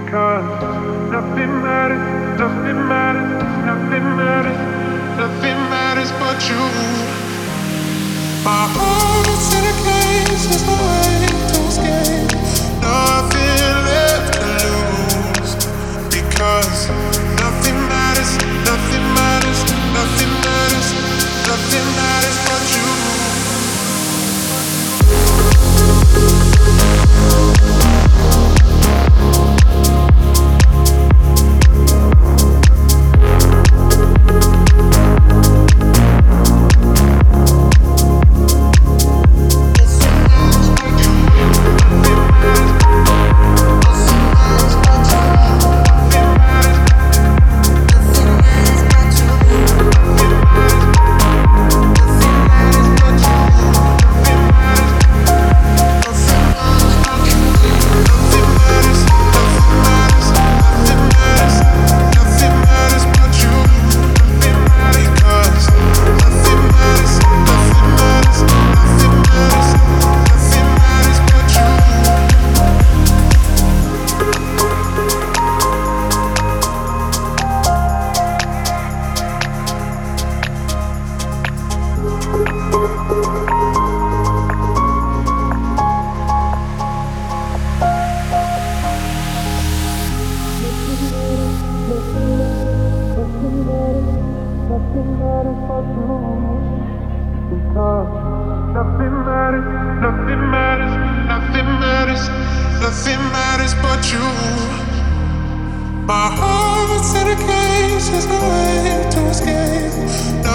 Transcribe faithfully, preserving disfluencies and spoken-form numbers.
Cause nothing matters, nothing matters, nothing matters, nothing matters but you. My heart's in a cage, there's no way to escape. Nothing left to lose. Because nothing matters, nothing matters, nothing matters, nothing matters but you. Nothing matters, nothing matters, nothing matters, nothing matters but you. My heart's in a cage, there's no way to escape.